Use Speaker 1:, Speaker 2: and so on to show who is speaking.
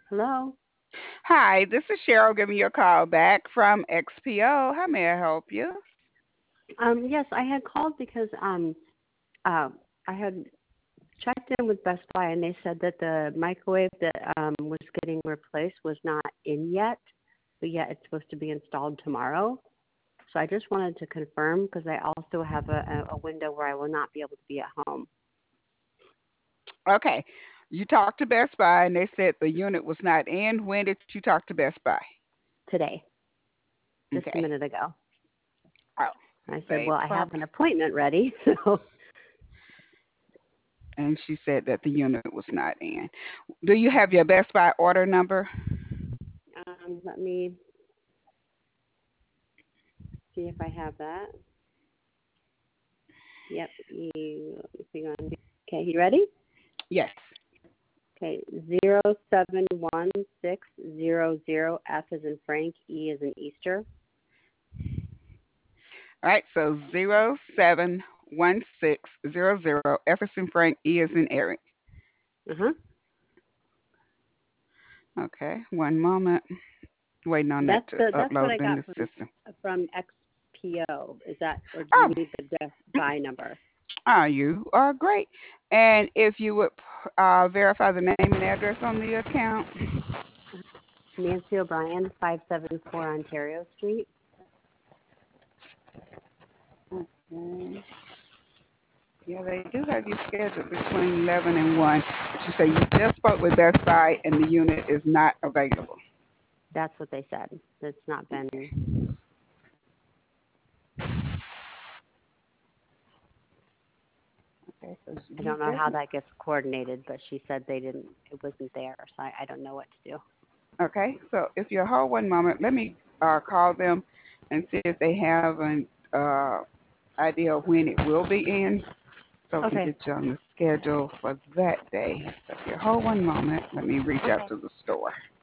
Speaker 1: Hello.
Speaker 2: Hi, this is Cheryl giving you a call back from XPO. How may I help you?
Speaker 1: Yes, I had called because uh, I had checked in with Best Buy and they said that the microwave that was getting replaced was not in yet, but yet it's supposed to be installed tomorrow. So I just wanted to confirm because I also have a window where I will not be able to be at home
Speaker 2: Okay. You talked to Best Buy and they said the unit was not in. When did you talk to Best Buy?
Speaker 1: today, just a
Speaker 2: Okay.
Speaker 1: minute ago.
Speaker 2: Oh,
Speaker 1: I said,
Speaker 2: they
Speaker 1: well, I have
Speaker 2: probably.
Speaker 1: an appointment ready, so
Speaker 2: And she said that the unit was not in. Do you have your Best Buy order number?
Speaker 1: let me see if I have that. Yep. Hang on. Okay, you ready?
Speaker 2: Yes.
Speaker 1: Okay, 071600. F is in Frank, E is in Easter.
Speaker 2: All right. So 071600. F is in Frank. E is in Eric.
Speaker 1: Uh-huh.
Speaker 2: Okay. One moment. Waiting on that to
Speaker 1: That's what I
Speaker 2: upload in
Speaker 1: got
Speaker 2: the system.
Speaker 1: from XPO. Is that, or do
Speaker 2: Oh,
Speaker 1: you need the Best Buy number?
Speaker 2: you are great. And if you would verify the name and address on the account.
Speaker 1: Nancy O'Brien, 574 Ontario Street.
Speaker 2: Okay. Yeah, they do have you scheduled between 11 and 1. But you say you just spoke with Best Buy and the unit is not available.
Speaker 1: That's what they said. It's not been.
Speaker 2: Okay, so
Speaker 1: I
Speaker 2: you
Speaker 1: don't know how
Speaker 2: definitely.
Speaker 1: that gets coordinated, but she said they didn't. It wasn't there, so I don't know what to do.
Speaker 2: Okay, so if you hold one moment, let me call them and see if they have an idea of when it will be in so we can
Speaker 1: Okay.
Speaker 2: get you on the schedule for that day. So if you hold one moment, let me reach out
Speaker 1: Okay.
Speaker 2: to the store.